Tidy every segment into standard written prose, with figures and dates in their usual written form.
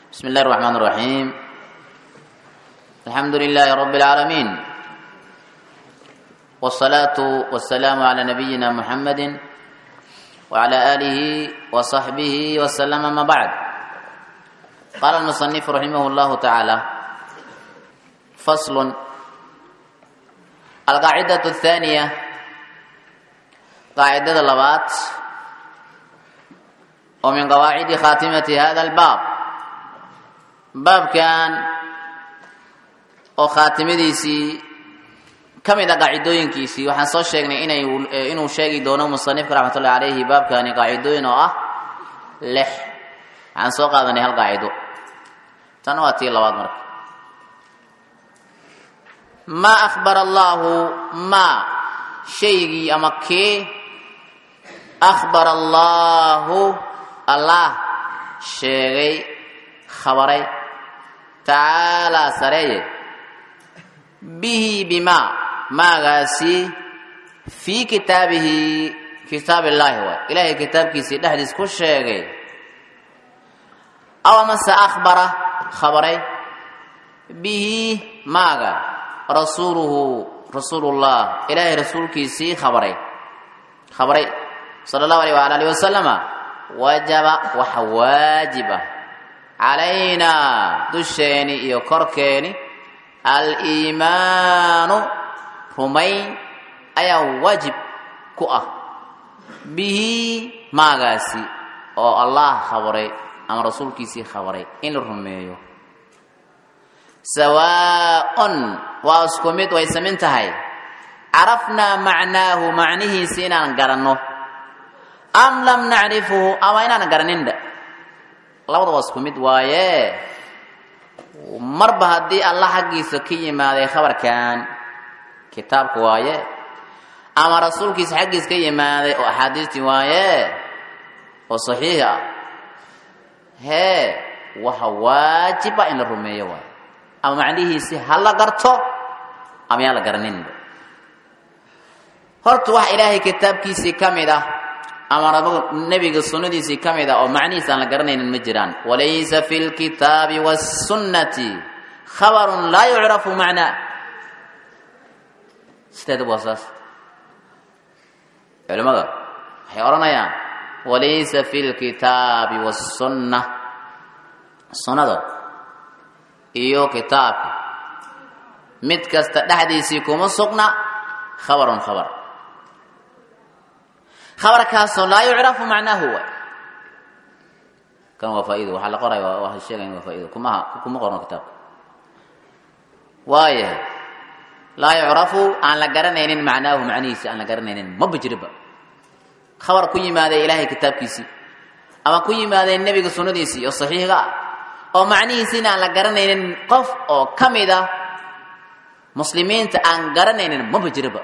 بسم الله الرحمن الرحيم الحمد لله رب العالمين والصلاة والسلام على نبينا محمد وعلى آله وصحبه وسلم ما بعد قال المصنف رحمه الله تعالى فصل القاعدة الثانية قاعدة اللبات ومن قواعد خاتمة هذا الباب باب كان وخاتمديسي كميدا قاعدooyinkiisii waxaan soo sheegnay inuu sheegi doono musannifka raxmatullaahi alayhi baabkani qaacidooyin oo ah 6 waxaan soo qaadanay hal qaacido tan waa tii labaad marka ma akhbara Allah ma shaygi ama kee akhbara Allah sheegay khabaray ta'ala sareye bihi bima maagaasi fi kitaabihi kitaabillahi wa ilaahi kitaabkiisa dhaxdiis ku sheegay aw masa akhbara khabaray bihi maaga rasulullah ilaahi rasuulkiisa khabaray sallallahu alayhi wa alihi wasallam wajaba wa wajiba علينا دشيني iyo korkeeni al-iimaanu rumayn ayaa wajib ku ah bihi maagaasi oo Allah khabaray ama rasuulkiisii khabaray in la rumeeyo sawaa'un waa isku mid way samintahay arafna macnaahu macnihiisa inaan garanno am lam na'rifuhu ama inaan garaninda labada waa isku mid waaye marba haddii Allah xaggiisa ka yimaaday khabarkan kitaabka waaye ama rasuulkiisa xaggiisa ka yimaaday oo axaadiistii waaye oo saxiixa waxa waajiba in la rumeeyo waaye ama macnihiisi hal la garto ama yaa la garanin horta wax ilaahay kitaabkiisii ka mid ah ama nabiga sunnadiisii kamida oo macnihiisa aan la garanaynin ma jiraan walaysa fil kitaabi was sunnati khabarun la yu'rafu macna sideed wasaas culimada waxay oranayaan walaysa fil kitaabi was sunnah sunnada iyo kitaabka mid kasta dhaxdiisii kuma sugna khabarun khabar خبر كاسو لا يعرف معناه هو كان وفائده وحل قرأ وحل الشيء وفائده كما قرأنا كتاب وايه لا يعرف عن لقرنين معناه معنيس عن لقرنين ما بجربه خبر كل ماذا إلهي كتاب كيسي أما كل ماذا النبي السنة ديسي الصحيح أو معنيس عن لقرنين قف أو كمدا مسلمين عن قرنين ما بجربه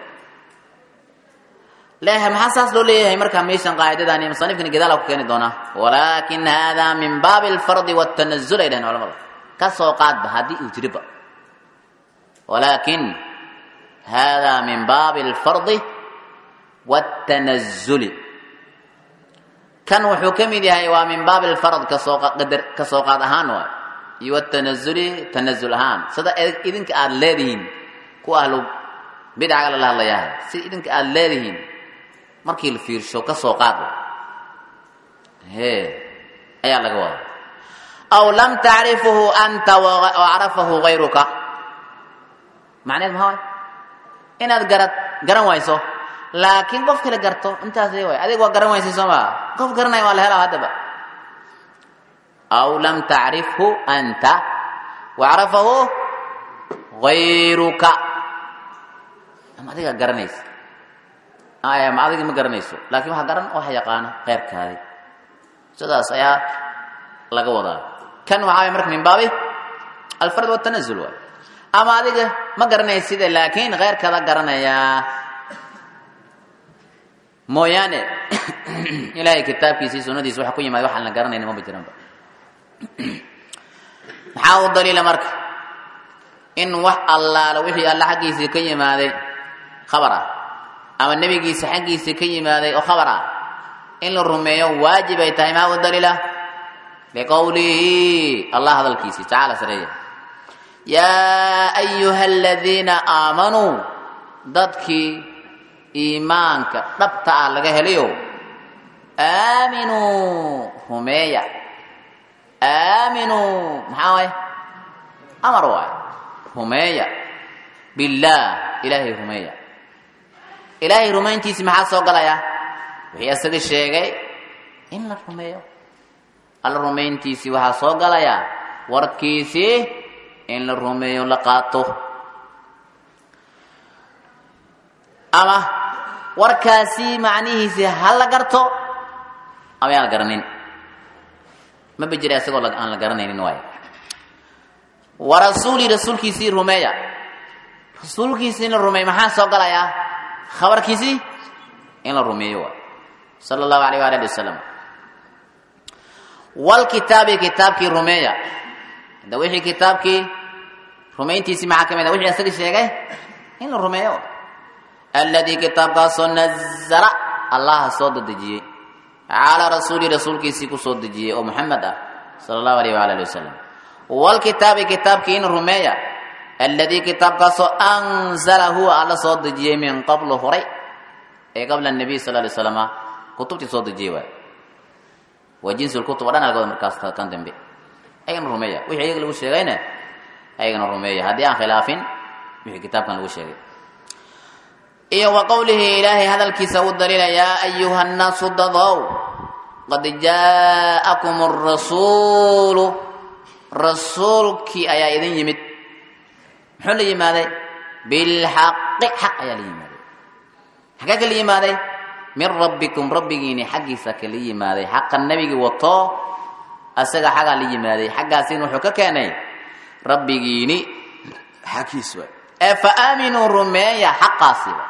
لا هم حساس لو ليه مركا ميشان قاعده داني مصنف كن جدال كيني دونا ولكن هذا من باب الفرض والتنزل الى العلماء كسوقات بهدي تجربه ولكن هذا من باب الفرض والتنزل كان وحكمي دي ومن باب الفرض كسوقات اهان والتنزل تنزل اهان صدا اذنك الذين كو اهل بدع الله يا سي اذنك الذين markii la fiirsho ka soo qaado ayaa laga wadaa aw lam ta'rifuhu anta wa arafahu ghayruka macnaheedu maxaa inaad garan wayso laakiin qof kale garto intaas way adiga waa garan wayso Soomaa qof garanay waa la helaa hadaba aw lam ta'rifhu anta wa arafahu ghayruka ama adiga garanayso ma adiga ma garanayso laakiin waxa garan oo yaqaan qeyrkaadi sidaas ayaa laga wadaa kan waxa markaa min baabi al-fard wa tanazul ama adiga ma garanaysid laakiin qeyrkaada garanaya mooyaane ilaahay kitaabkiisa sunnadiisa waxa ku yimaado waxa la garanayna ma jiraan maxaa u daliila marka in wax Allah wixii Allah xaqiisa ka yimaaday khabara ama nabigiisa xaqiisa ka yimaaday oo khabar ah in la rumeeyo waajib ay tahay ma u daliila لقوله الله هذا الكيسي تعالى سريع يا أيها الذين آمنوا ضدك إيمانك ربطا لك هليو آمنوا همية آمنوا محاوي أمروا همية بالله إلهي همية إلهي رمينتي سمحا سوقلا يا وهي أسد الشيء إن الرمية الرمينتي سوها سوقلا يا وركيسي إن الرمية لقاته أما وركاسي معنيه سي هل لقرتو أما يا لقرنين ما بيجري أسيقول أن لقرنين نواي ورسولي رسول كيسي رمية رسول كيسي الرمية محا سوقلا يا خبر كيسي إن الرمية صلى الله عليه وآله وسلم والكتاب كتاب كي رمية ده وحي كتاب كي رمينتي سمع كما ده وحي أسد الشيء إن الرمية الذي كتاب قاصو نزل الله صد دجي على رسول كيسي كو صد دجي او محمد صلى الله عليه وآله وسلم والكتاب كتاب كي إن الرمية الذي كتاب قاصو أنزله على صد دجي من قبل هري أي قبل النبي صلى الله عليه وسلم كتب تصد دجي وجنس الكتب ودانا لقد مركز كان تنبي أي إن الرمية وحي يقلب الشيغين أي إن الرمية هذه عن خلاف وحي كتاب كان الشيغين إيه وقوله إلهي هذا الكيسو الدليل يا أيها الناس الضضوا قد جاءكم الرسول رسولك أيا إذن يمت حل يماذا بالحق حق أيا ليماذا حقك ليماذا من ربكم ربكيني حقي سكلي يماذا حق النبي وطا أسجى حق ليماذا حق أسين وحككاني ربكيني حقي سوى فآمنوا الرمية حق سوى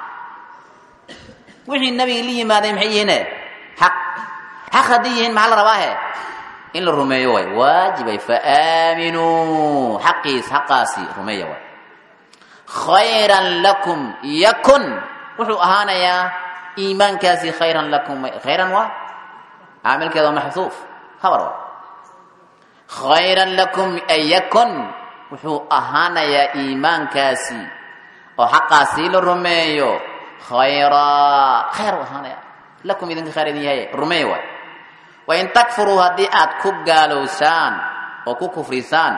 وحي النبي اللي ماذا يمحيينه حق ديهن مع الرواه إن الرمية واجب فآمنوا حقاسي رمية خيرا لكم يكن وحو أهانا يا إيمان كاسي خيرا لكم خيرا عامل كذا محذوف خبر خيرا لكم أن يكن وحو أهانا يا إيمان كاسي وحقاسي للرمية خير وهانا لكم إذن خير هي رميوة وإن تكفروا هدئات كب قالوسان وكو كفرسان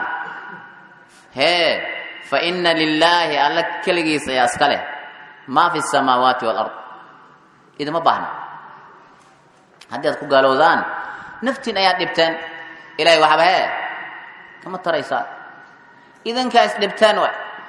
هي فإن لله على كل جيس يسكله ما في السماوات والأرض إذا ما بحنا هدئات كب قالوسان نفتن آيات لبتان إلهي وحبها كما ترى يسال إذن كاس لبتان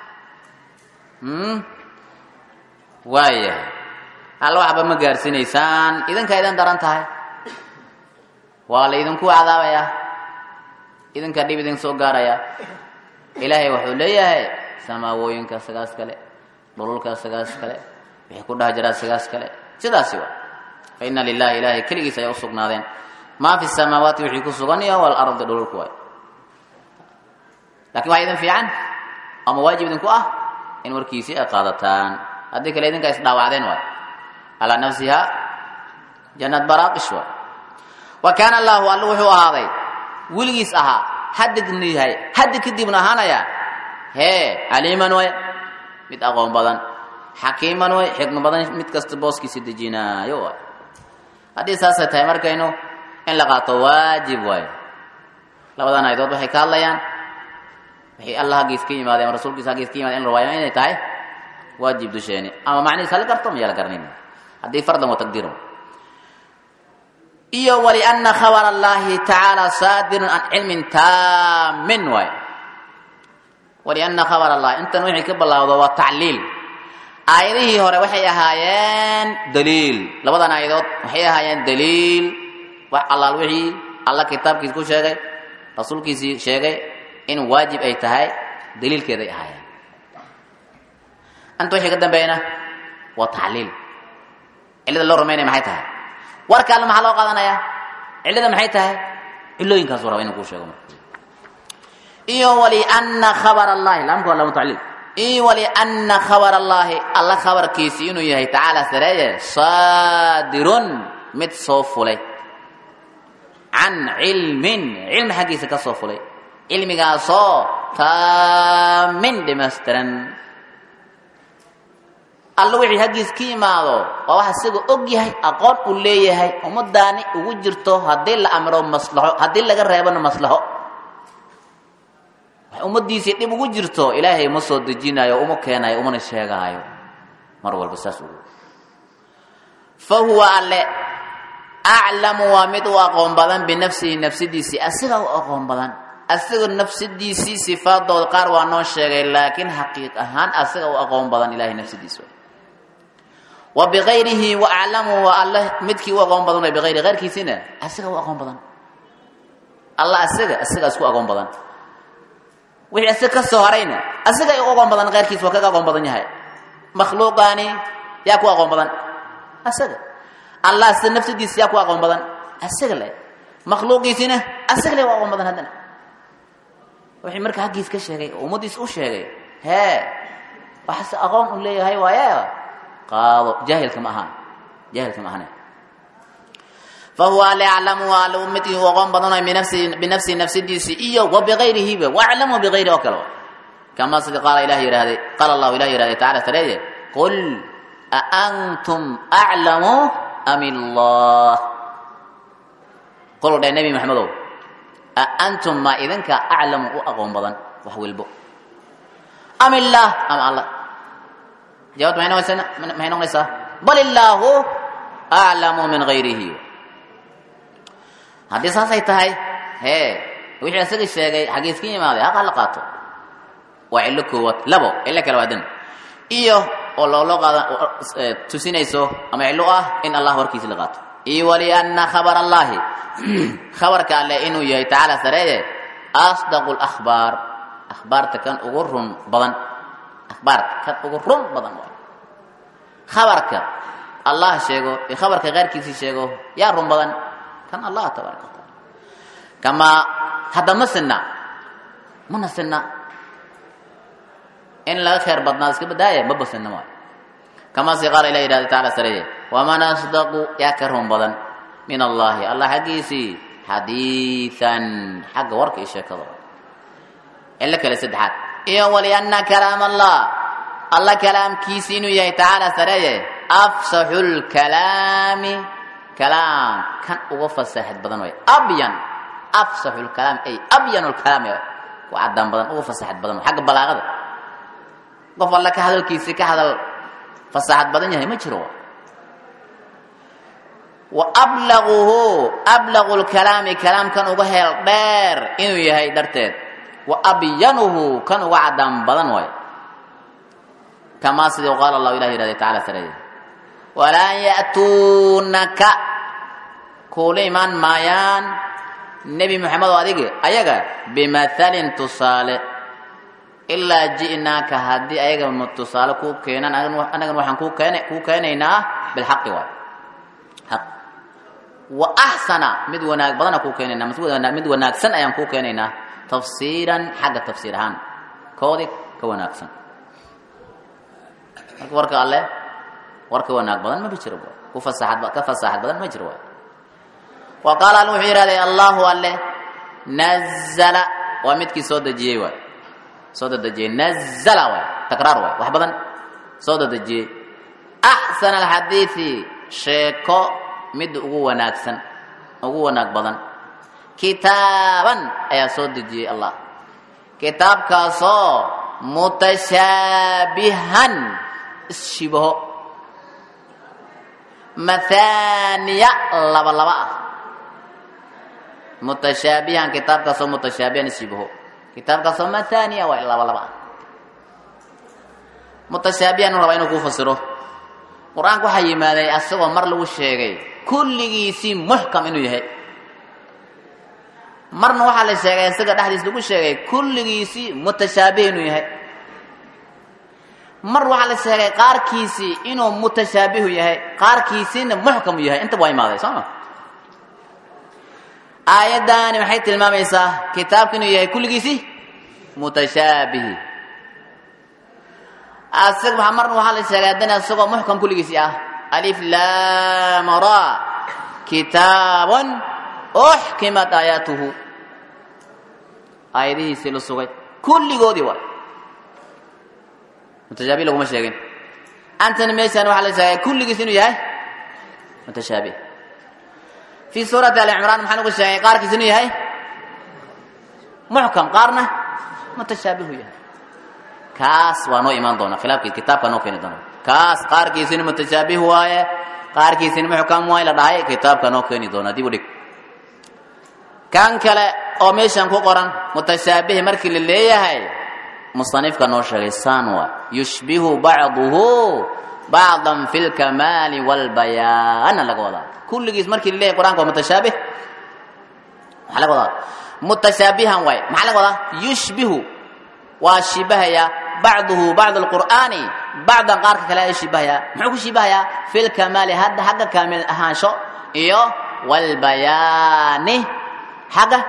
waayahay hal waxba ma gaarsiinaysaan idinka idan daran tahay waa la idinku cadaabaya idinka dhib idin soo gaaraya ilaahay wuxuu leeyahay samaawooyinka sagaas kale dhululka sagaas kale wixii ku dhax jira sagaas kale sidaasi waa fa inna lillahi ilaahi kaligiisa ay u sugnaadeen ma fi samaawaati wixii ku sugan iyo wal ardi dhululku way laakiin waa idin fiican ama waajib idinku ah in warkiisi ay qaadataan هذيك اللي إذن كايس داوعدين واي على نفسها جنة براقش واي وكان الله ألوه هذا وليس أها حد كني هاي حد كدي من هانا يا هي عليما واي متأقوم بدن حكيما واي حكم بدن متكستبوس كي سيدجينا يو هذه ساسة تيمر كينو إن لقاته واجب واي لبدن أيضا بحكي الله يان بحكي الله جيس كيما ده رسول كيس جيس كيما إن رواية إنه تاي واجب دشيني أما معني سال كرتم يلا كرنين هذه فرض وتقديره إيه ولأن خبر الله تعالى صادر عن علم تام واي ولأن خبر الله أنت نوعي كبر الله وهو تعليل آيره هو وحي هايان دليل لبضان آيات وحي هايان دليل الله الوحي الله كتاب كيسكو شيء رسول كيسي شيء إن واجب أي تهاي دليل كذا هايان أنت وحي قدام بينه وتعليل إلا الله رميني محيتها ورك الله محلو قادنا يا إلا محيتها إلا ينكسر وين يقول شيء إيه ولأن خبر الله لا مكو الله متعليل إيه ولأن خبر الله الله خبر كيسين يهي تعالى سرايا صادر متصوف لي عن علم حقيسة كصوفلي علمي قاسو تامن دمسترن الله وحي حقيس كيمادو وواحد سيقو اوغيهي اقون اوليهي ومداني ugu jirto hadii la amro maslaxo hadii laga reebano maslaxo ummadiisa dib ugu jirto ilaahay ma soo dejinayo uma keenayo uma sheegayo mar walba saas ugu fa huwa alle a'lamu wa midu aqoon badan bi nafsihi nafsidiisi asiga aqoon badan asiga nafsidiisi sifaadooda qaar waa noo sheegay laakiin xaqiiq ahaan asiga aqoon badan ilaahay nafsidiisa wa bi ghayrihi wa a'lamu wa allah midkii aqoon badan bi ghayri ghayrkiisina asiga aqoon badan allah asiga isku aqoon badan wixii asiga ka soo harayna asiga ay aqoon badan ghayrkiisa waa ka aqoon badan yahay makhluuqani yaa ku aqoon badan asiga allah si nafsidiisa yaa ku aqoon badan asiga le makhluuqiisina asiga le waa aqoon badan hadana wixii marka hagiis ka sheegay ummadiis u sheegay waxa aqoon u leeyahay waaya qaado jaahilka ma ahan فهو لا يعلم على امته وقوم بدنا بنفسه نفسه iyo وبغيره واعلم بغيره وكله كما قال إلهي هذا قال الله إلهي هذا تعالى ترى قل أأنتم أعلم أم الله قل النبي محمد أأنتم ما إذن كأعلم وأقوم بدن وهو البو أم الله أم الله جواب ما هنا ليس بل الله أعلم من غيره haddii saasay tahay wixii asaga sheegay xaqiiska yimaaday aqal qaato waa ilo koowad labo ila kala wadan iyo oo loo qaado tusinayso ama ilo ah in Allah warkiisa la qaato iyo wali anna khabar Allah khabarka alle inuu yahay taala sareeye asdaqul akhbarta kan ugu run badan khabarka Allah sheego iyo khabarka qaarkiisa sheego yaa run badan كان الله تبارك وتعالى كما هذا مسنا إن لا خير بدنا اسك بداية ما بسنا ما كما قال إلى الله تعالى سريه ومن أصدق يكرهم بدن من الله حقيسي حديثا حق ورك إيش كذا إلا كلا سدحات إيه ولأن كلام الله كلام كيسين يا تعالى سريه أفصح الكلام كلام كان وفصاحة بدن وي أفصح الكلام أي أبين الكلام وعدم بدن وفصاحة بدن حق بلاغة قفل لك هذا الكيسي كهذا فصاحة بدن يهي مجروع أبلغ الكلام كلام كان وهل دير إنه يهي درتين وأبينه كان وعدم بدن وي كما سيدي وقال الله إلهي تعالى سريه ولا يأتونك كوليمان مايان نبي محمد واديك أيها بمثال تصالح إلا جئناك هدي أيها متصالح كوكينا أنا نحن كوكينا بالحق حق وأحسن مدوناك بدنا كوكينا مدوناك سن أيام كوكينا تفسيرا حق تفسيرهان كودك كوناك سن ورك الله ورك وناك بدن ما بيجروا كفصاحة بدن ما يجروا وقال المحير الله الله نزل ومتك صوت الجيوة صوت الجي نزل تكرار وحبدا صوت الجي أحسن الحديث شيكو مد أقوى ناكسن أقوى ناك بدن كتابا أي صوت الجي الله كتاب كاسو متشابها الشبه مثانية لبا متشابها كتاب كسو متشابها نسيبه كتاب كسو مثانية لبا متشابها نرى إنه كفسره قرآن كحي ماذا أسوأ مر له الشيء كل جيسي محكم إنه يهي مر نوحى للشيء سجد حديث له الشيء كل جيسي متشابه إنه يهي مر وعلى سهل قاركيسي إنه متشابه يهي قاركيسي إنه محكم يهي أنت بواي ماذا صح؟ آية داني محيط المام إيسا كتاب كنو يهي كل كيسي متشابه السيق محمد وعلى سهل داني السيق محكم كل كيسي ألف لام را كتاب أحكمت آياته آياته سلسوغي كل قودي واي متشابه لكم الشيئين أنت نميسان وحالي سايا كل قسنو ياي متشابه في سورة آل عمران محنوك الشيئين قارك سنو ياي محكم قارنا متشابه ياي كاس وانو إيمان دونا خلاف الكتاب كانوا كيني دونا كاس قارك سنو متشابه واي قارك سنو محكم واي لدهي كتاب كانوا كيني دونا دي بودك كان كلا أو ميشان كو قران متشابه مركي للي هاي مصنف كانوا شغيسان يشبه بعضه بعضا في الكمال والبيان لقولا كل جيس مركي للي قران كو متشابه لقولا متشابها واي ما لقولا يشبه وشبه يا بعضه بعض القرآن بعضا قارك كلا يشبه يا محوك شبه يا في الكمال هذا حق كامل أهانشو إيو والبيان حاجة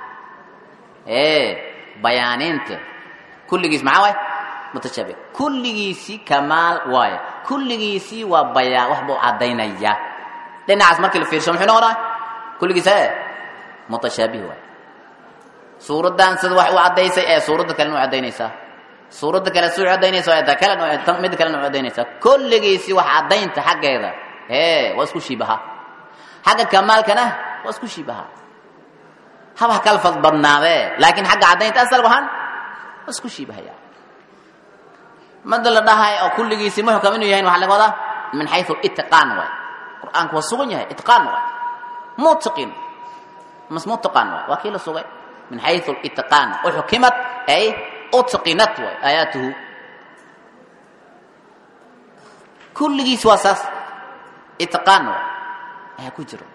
بيانينت كل جيس معاه متشابه كل جيسي كمال واي كل جيسي وبيان وحبو عدينا إياه لأن عزمك اللي فيرشو محنو وراي كل جيس متشابه واي سورة دان سد وحو عديسي سورة كلمة عدينيسا سورة كلا سورة عدينيسا كلا تمد كلا عدينيسا كل جيسي وح عدينت حاجة هذا واسكو شبهها حاجة كمال كنا واسكو شبهها هذا كلفظ برنامج لكن حق عدين تأصل وهن بس كل شيء بهيا ما دل ده هاي أو كل شيء سموه كمنه يهين وحلا قضاء من حيث الاتقان واي القرآن هو صغير اتقان واي متقن مش متقن واي وكيل صغير من حيث الاتقان وحكمت أي أتقنت واي آياته كل شيء سواسس اتقان واي هي كجرو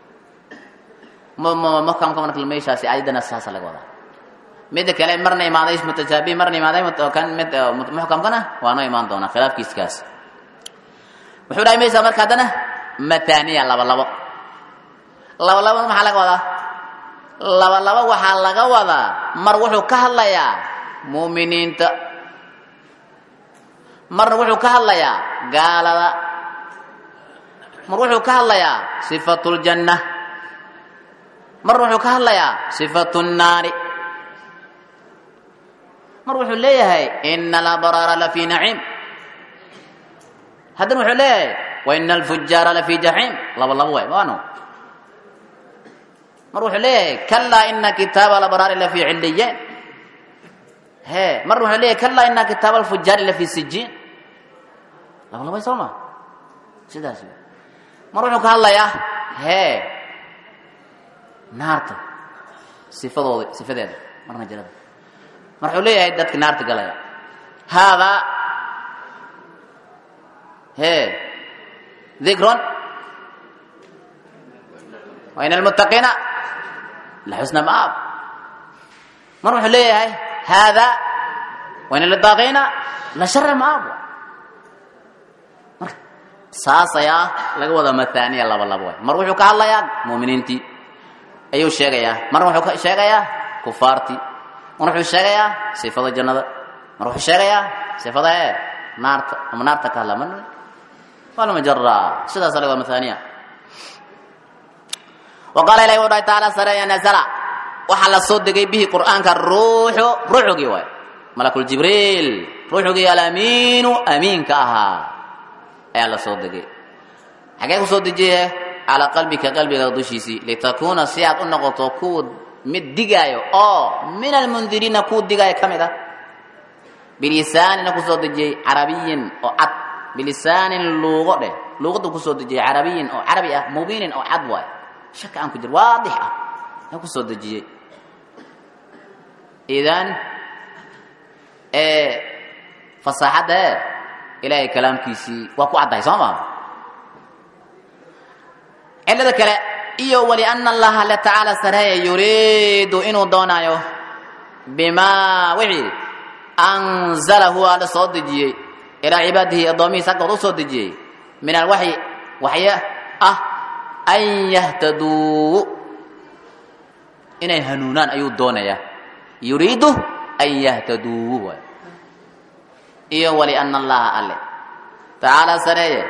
ما كم كمان كلمة شاسي أيضا نساس على قولا ميدا كلام مرنا إيمان إيش متشابه مرنا إيمان كان محكم كنا وأنا إيمان دونا خلاف كيس كاس وحودا إيمان سامر كادنا متانية لبا ما حلا قولا لبا وحلا قولا مروحو كهلا يا مؤمنين مروحو كهلا يا قال مروحو كهلا يا صفة الجنة مروحو كهلا يا صفة النار مروحو ليه إن الأبرار لفي نعيم هذا مروحو ليه وإن الفجار لفي جحيم الله الله وين وانو مروحو ليه كلا إن كتاب الأبرار لفي عليين هي مروحو ليه كلا إن كتاب الفجار لفي سجين الله الله وين سلمى سيدا سيدا مروحو كهلا يا هي نارته صفة هذا مرنا جلد مرحولية عدتك نارته قال هذا هي ذكر وإن المتقين لحسن مآب مرحولية هذا وإن للطاغين لشر مآب ساسا يا لقوا ذا مثاني الله والله بوي مروحو كهلا يا مؤمنين تي أيو شيء مرة وحكي شيء كفارتي مرة وحكي شيء صفة الجنة مرة وحكي شيء صفة نار تكلم ولا مجرى سيدا سلقة مثانية وقال إليه وضع تعالى سريا نزل وحل الصدق به قرآن كالروح روح جوا ملك الجبريل روح جوا الأمين أمين كها أي الله صدق حكي صدق على قلبك دوشيسي لتكون سيات النقطة كود مد دقايو من المنذرين كود دقايو كمدا بلسان نكسود جي عربي أو عد بلسان لغة كسود جي عربي أو عربي مبين أو عدوى شك عنك جر واضحة نكسود جي إذن فصاحة إلهي كلام كيسي وكو عدى سامع إلا ذكر إيو ولأن الله تعالى سرهي يريد إنو دونايو بما وعي أنزله على صدجي إلى عباده الضمي سقط صدجي من الوحي وحيه أن يهتدوا إن يهنونان أيو دونايا يريد أن يهتدوا إيو ولأن الله تعالى سرهي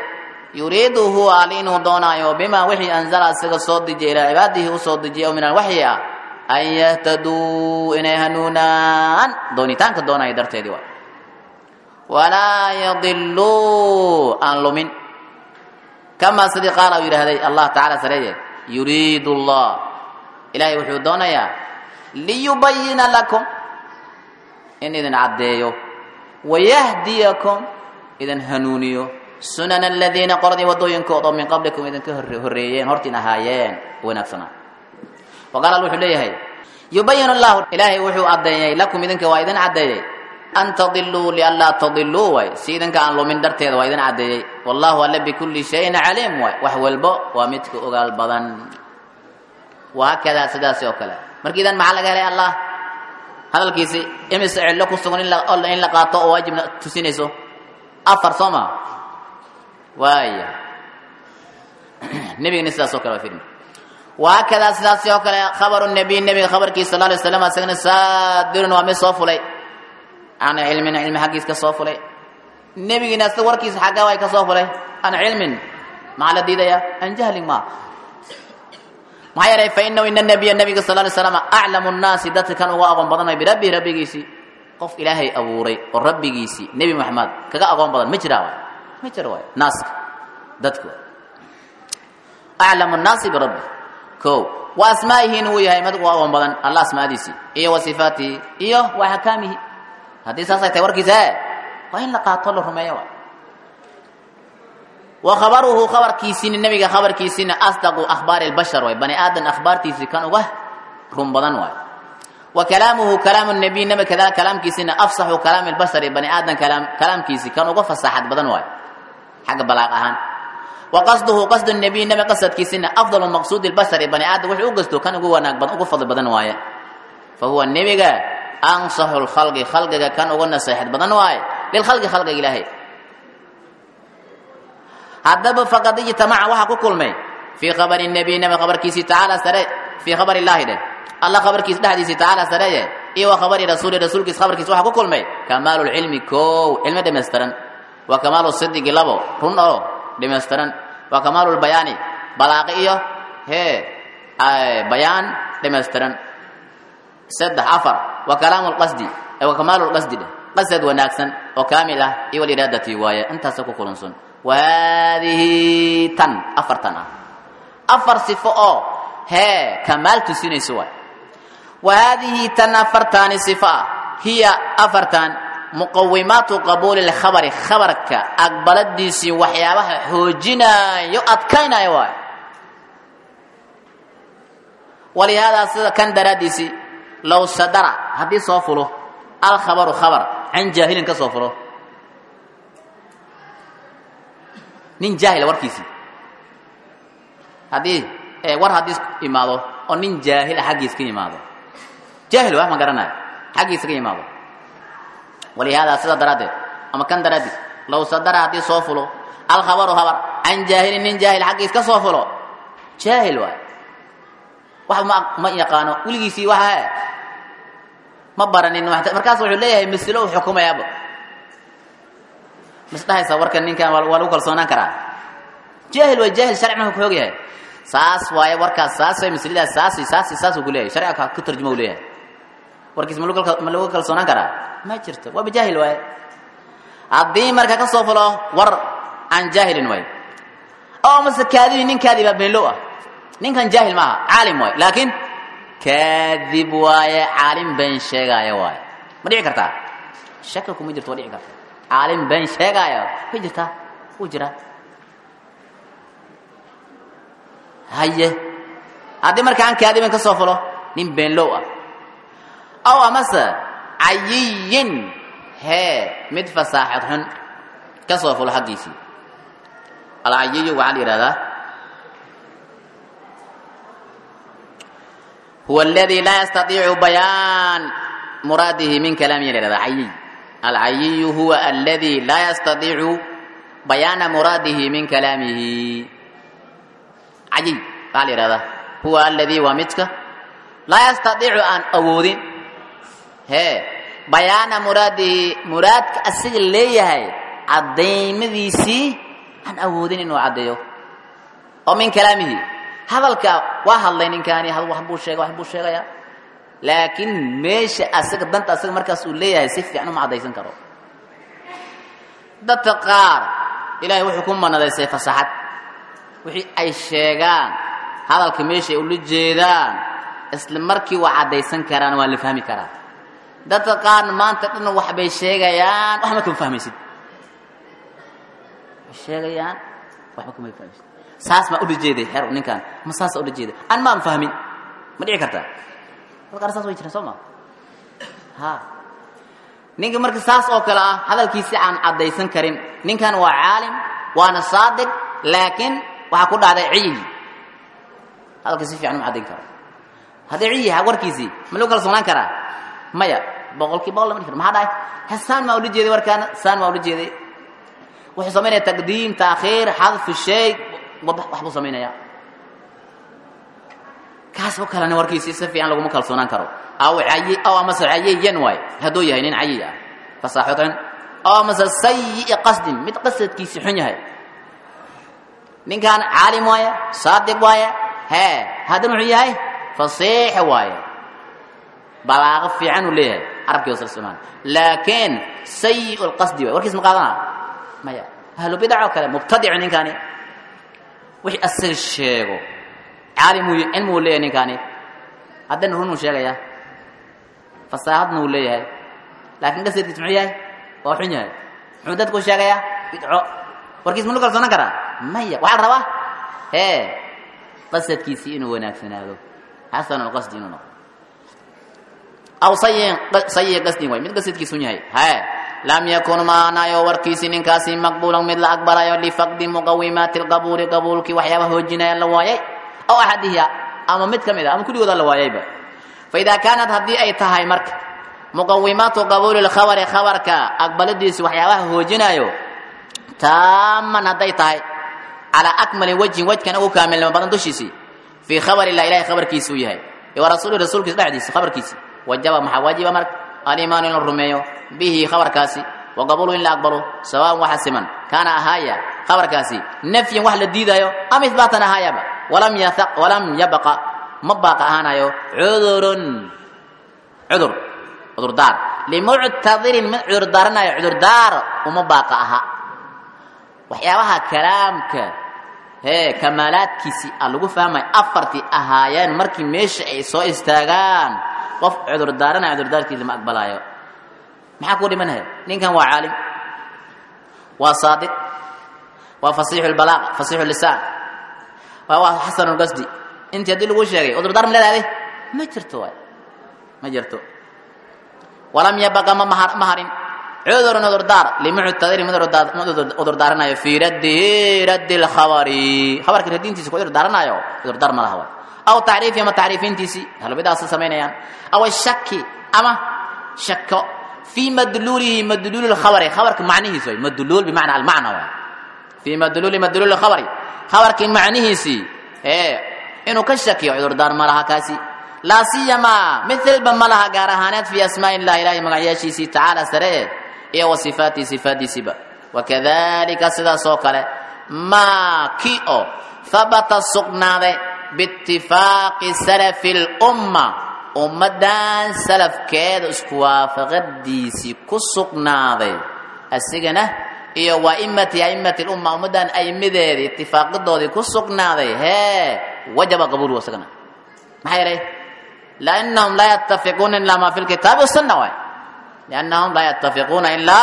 yuriiduhu alinu doonayo bima wixii anzala asiga soo dejiya ilaa cibaadihi u soo dejiya min alwaxyi ah an yahtaduu inay hanuunaan doonitaanka doonaya darteedii waa walaa yadiluu aan lumin kamaa sidii qaala uu yidhaahday allah tacaala sareeye yuriidu allah ilaahay wuxuu doonayaa liyubayina lakum in idin caddeeyo wayahdiyakum idin hanuuniyo sunana aladiina qoladii waddooyinkooda min qablikum idinka horreeyeen hortiin ahaayeen wanaagsanaa waqaala wuxuu leeyahay yubayinu allahu ilaahay wuxuu caddeeyey lakum idinka waa idin caddeeyey an tadiluu lianlaa tadiluu waay si idinka aan lumin darteeda waa idin caddeeyey wallahu alle bikulli shayin caliim waay wax walbo waa midka ogaal badan wahaakadaa sidaasi oo kale markii idan maxaa laga helay allah hadalkiisi imise cillo ku sugan in la qaato oo waajibna tusinayso afar soo maa waaya nebigana sidaas oo kale waa firmi wahaakadaa sidaasi oo kale khabaru nabiy nebiga khabarkiisa sal alay waslam asagana saadirun waa mid soo fulay can cilmin cilmi xaggiis ka soo fulay nebigina sida warkiisa xaggaa way ka soo fulay can cilmin maxaa la diidaya an jahlin ma maxaa yeelay fa inahu ina nabiya nabiga sal alay slam aclamu nnaasi dadka kan uga aqoon badan way birabbihi rabbigiisii qof ilaahay abuuray oo rabbigiisii nebi maxamed kaga aqoon badan ma jiraa waay ma jiro waay naaska dadku aclamu nnaasi birabbi ko wa asmaa'ihiina wuu yahay mid uga aqoon badan allah asmaadiisii iyo wa sifaatihi iyo wa axkaamihi haddii saasay tahay warkiisa waa in la qaato la rumeeyo waay wa khabaruhu khabarkiisiina nebiga khabarkiisiina asdaqu akhbaari albashar waay bani aadan akhbaartiisii kan uga run badan waay wa kalaamuhu kalaamu nabiy nabi kadaa kalaamkiisiina afsaxu kalaami albashari bani aadan kalaamkiisii kan uga fasaxad badan waay xagga balaaq ahaan wa qasduhu qasdu nabiy nabi qasadkiisiina afdalu maqsuudi albashari bani aadan wuxuu u gasto kan ugu wanaag badan ugu fadli badan waaye fa huwa nebiga ansaxu lkhalqi khalqiga kan uga naseexad badan waaye lilkhalqi khalqiga ilaahay haddaba faqad ijtamaca waxaa ku kulmay fii khabari nabiy nabi khabarkiisii tacaala sare fii khabari illaahi dheh allah khabarkiisa dhexdiisii tacaala sareye iyo wa khabari rasuuli rasuulkiisa khabarkiisa waxaa ku kulmay kamaalu lcilmi kow cilmi dhamaystiran wa kamaalu sidigi labo run oo dhamaystiran wa kamaalu lbayaani balaaqi iyo bayaan dhamaystiran saddex afar wa kalaamu lqasdi wa kamaalu lqasdi dheh qasad wanaagsan oo kaamil ah iyo waliiraadati waaye intaasa ku kulansan wahadihi tan afartan ah afar sifo oo kamaal tusinayso waay wahadihi tan afartaani sifo ah hiya afartan muqawimaatu qabuuli lkhabari khabarka aqbaladiisii waxyaabaha xoojinaayo adkaynayo waay walihaadaa sida kan daraaddiisii low sadara haddii soo fulo alkhabaru khabar can jaahilin ka soo fulo nin jaahila warkiisii haddii war haddii imaado oo nin jaahila xaggiis ka yimaado jaahil wax ma garanayo xaggiisa ka yimaado walihaadaa sida daraaddeed ama kan daraaddiis low sadara haddii soo fulo alkhabaru khabar can jaahilin nin jaahil xaggiis ka soo fulo jaahil waay wax ma yaqaano weligiisii waxa ma baranin markaas wuxuu leeyahay masilo uu xukumayaaba misdhahaysa warkan ninkan waa lagu kalsoonaan karaa jaahil waa jaahil sharcina ku xoog yahay saas waaye warkaas saas way masladaas saas uu ku leeyahay sharciga ka tarjuma uu leeyahay warkiis ma lagu kalsoonaan karaa ma jirto waa jaahil waaye haddii marka ka soo fulo war aan jaahilin waaye oo mase kaadibi nin kaadiba beenlow ah ninkan jaahil maaha caalim waaye laakiin kaadib waaye caalim been sheegaayo waaye ma dhici kartaa shaka kuma jirto waa dhici karta caalim been sheegaayo way jirtaa wuu jiraa haye haddii markaan kaadiban ka soo fulo nin beenlow ah aw amase cayiyin mid fasaaxad xun ka soo fulo xaggiisii alcayiyu waxaa la yidhahdaa huwa aladi laa yastaiicu bayaan muraadihi min kalaamihi la yhahdaa cayiy alcayiyu huwa aladi laa yastaiicu bayaana muraadihi min kalaamihi cayiy waxaa la yihahdaa huwa aladi waa midka laa yastaiicu aan awoodin bayaana muraadihi muraadka asiga leeyahay cadaymadiisii aan awoodin inuu cadeeyo oo min kalaamihi hadalka waa hadlay ninkaani wax buu sheegaya laakiin meesha asaga danta asaga markaas uu leeyahay si fiican uma cadaysan karo dadka qaar ilaahay wuxuu ku manadeysay fasaxad wixii ay sheegaan hadalka meesha uu la jeedaan isla markii waa cadaysan karaan waa la fahmi karaa dadka qaar maanta dhan wax bay sheegayaan wax ma ka fahmaysid sheegayaan wax ma ka fahmaysid saas ma u jeeday xer ninkan ma saas u jeeday aan ma fahmin ma dhici kartaa halkaas saas way jiraan Soomaa ha ninka marka saas oo kala ah hadalkiisa aan cadaysan karin ninkan waa caalim waana saadiq laakiin waxa ku dhacday ciil hadalkiisa fiican ma cadayn karo hadii ciil warkiisi ma loo kala soonaan karaa maya boqolkiiba lama dhigto maxaa dhahay hasan ma u jeeday warkaan san ma u jeeday wuxuu sameeyay taqdiim taakhiir hadf shay wax buu sameeyaa kaas oo kale warkiisa si fiican lagu kalsoonaan karo aw ayyi aw amasa ayyan way haduu yahay nin ayyi ah fasaxatan aw amasa sayyi qasdin mid qasadkiisa xun yahay ninkan caalim way saadiq way hada wuxuu yahay fasiix way balaaq fiican u leeyahay arabkiisa sallallahu laakiin sayyi qasdi way warkiisa ma qaadana maya ahlu bid'ah kale mubtadi' ninkani wixii asal sheego عالم علم ولا نكاني هذا نهون وشيء فصاحبنا ولا ياه لكن قصة تسمعيه وحنيه حدث كل شيء يدعو وركيز منو كل سنة كرا ما هي وعلى روا قصة كيسين وناكسنا له حسن القصد إنه أو صيّ قصدي وين من قصة كيسونيه لم يكن معنا يور كيسين كاسين مقبولا مثل أكبر يولي فقد مقومات القبول قبول كي وحياه هجنا يلواي أو أحدها أما مد كمدا أما كل يوضع لوايبا فإذا كانت هذه أي تهاي مرك مقومات قبول الخبر خبرك أقبل الديس وحياه هجنا تاما هذه تهاي على أكمل وجه كان أو كامل لما بدن دوشيسي في خبر الله إله خبر كيسوي هاي ورسول رسول كيس بعديس خبر كيسي وجب محواجب مرك الإيمان الرميو به خبر كاسي وقبول إلا أقبله سواء وحسما كان أهايا خبر كاسي نفي وحل الديدايو أم إثباتنا هايا ولم يبقى مبقى هانايو عذر دار لمعتذر عذر دارنا عذر دار ومبقى أها وحياوها كلامك كمالات كيسي ألغو فهمي أفرتي أهايان مركي ميش أي سو استاغان قف عذر دارنا عذر دار كي لما أقبلايو maxaa ku dhimanaya ninkan waa caalim waa saadiq waa fasiix albalaaq fasiix lisan waa hasan alqasdi inta hadii lagu sheegay udur dar leedahay ma jirto ma jirto walam yabqa maharin udur dar limu'tadiri udur daranayo fi raddil khabarka radintiisa ku udur daranayo udur dar ma laha aw ta'rif ma ta'rifintiisi hal bidaas sameeyaan aw shakki ama shakko في مدلوله مدلول الخبر خبرك معنيه سوي مدلول بمعنى المعنى في مدلول الخبر خبرك معنيه سي انه كشك يعذر دار مالها كاسي لا سيما مثل بمالها غارهانات في اسماء الله اله مغياشي سي تعالى سره وصفاتي صفاتي سبا وكذلك سدا سوكله ما كيو ثبت السقناده باتفاق سلف الامه ummadan salafkeeda isku waafaqadiisi ku sugnaaday asigana iyo waa immati umma ummadan aymideedii ittifaaqadoodii ku sugnaaday wajaba qabul wasagana maxay yaray laannahum la yattafiquna illa ma fil kitab was sunnah wa laannahum la yattafiquna illa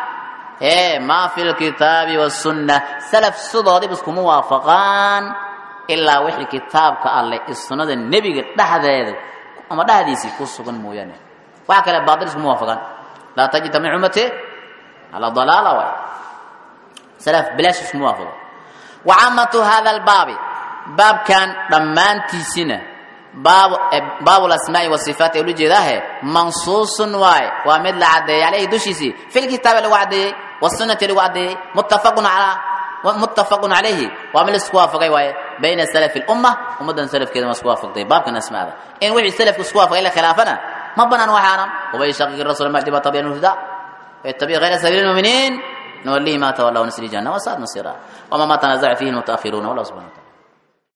ma fil kitab was sunnah salaf sudoodii isku muwaafaqan illa wixii kitaabka Allah iyo sunnada nabiga dhaxdeeda أما ده حديثي كوسكن مويانه وعكلا باطل اسمه موافقا لا تجتمع أمتي على ضلالة سلف بلاش اسمه موافقا وعامة هذا الباب باب كان رمانتي سنة باب الأسماء والصفات يقول جداه منصوص واي ومثل عدي عليه دوشيسي في الكتاب اللي وعدي والسنة اللي وعدي متفق عليه وعمل اسكوافق واي بين سلف الأمة ومدن سلف كده مسكوافق دي باب كان اسمه هذا إن وحي سلف اسكوافق إلا خلافنا ما بنا وحانا وبيشقق الرسول المهدي بطبيعة الهدى يتبع غير سبيل المؤمنين نوليه ما تولى ونسلي جهنم وساءت مصيرا وما تنازع فيه المتأخرون والله سبحانه وتعالى